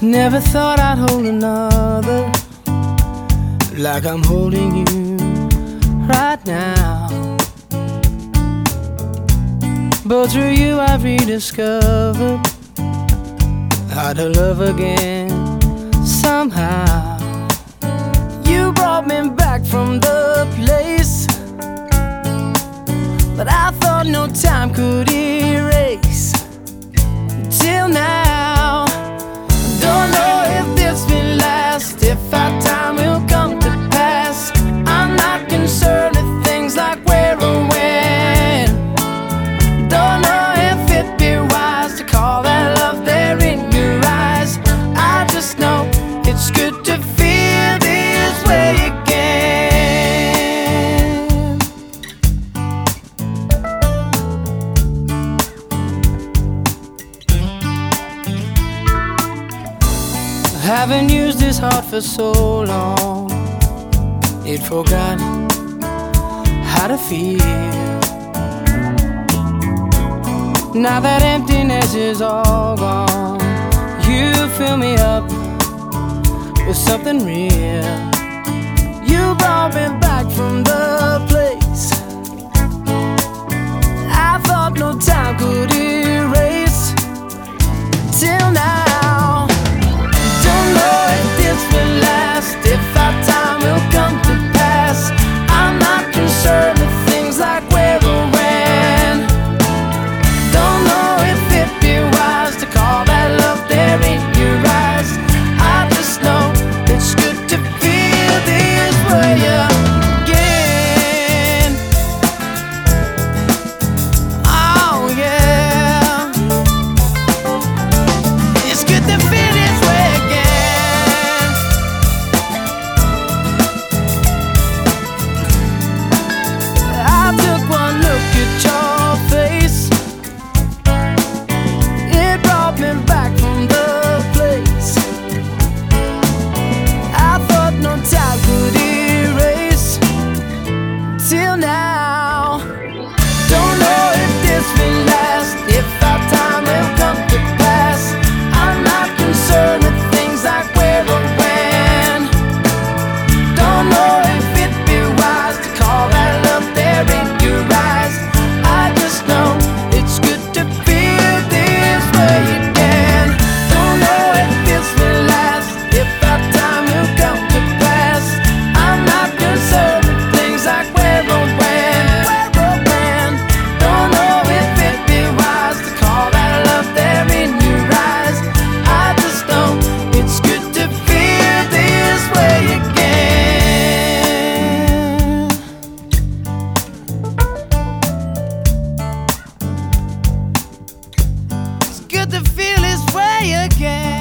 Never thought I'd hold another like I'm holding you right now. But through you I've rediscovered how to love again somehow. You brought me back from the place that I thought no time could erase. Till now, don't know if this will last, if our time will come to pass. I'm not concerned with things like where or when. Don't know if it'd be wise to call that love there in your eyes. I just know it's good to feel this way again. Haven't used this heart for so long, it forgot how to feel. Now that emptiness is all gone, you fill me up with something real. You brought me back from the place I thought no time could erase. Till now, don't know if this will last, if our time will come to pass. I'm not concerned with things like where or when. Don't know if it'd be wise to call that love there in your eyes. I just know it's good to feel this way again. Oh yeah, it's good to feel this way again. I took one look at your face, it brought me back from the place I thought no time could erase. Till now, don't know if this will last, if our time will come to pass. I'm not concerned with things like where or when. Don't know if it'd be wise to call that love there in your eyes. I just know it's good to feel this way again. Don't know if this will last, if our time will come to pass. I'm not concerned with things like where or when. Don't know if it'd be wise to call that love there in your eyes. I just know it's good to feel this way again. It's good to feel this way again.